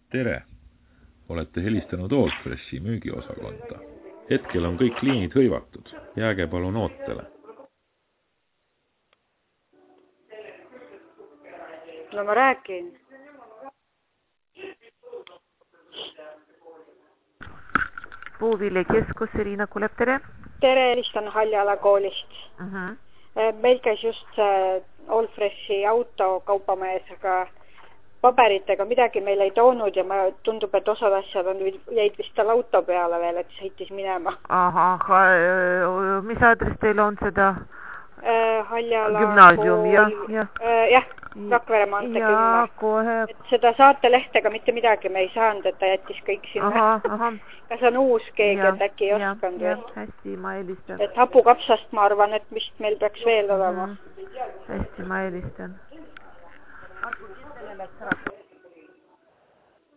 Tere! Olete helistanud Allfreshi müügiosakonda. Hetkel on kõik liinid hõivatud. Jääge palun ootele. No ma räägin. Puuviljakeskus, Irina Kulep, tere! Tere, helistan Haljala koolist. Meil käis just Allfreshi auto kaupamees, aga paberitega midagi meil ei toonud ja tundub, et osad asjad jäid vist tal auto peale veel, et sõitis minema. Mis aadress teil on seda? Haljala Gümnaasium, kool. Jah, Rakvere maantee 10. Et seda saatelehtega mitte midagi me ei saanud, et ta jättis kõik sinna. Kas on uus keegi, et äkki ei oskanud veel? Hästi, ma helistan. Et hapukapsast ma arvan, et vist meil peaks veel olema. Hästi, ma helistan.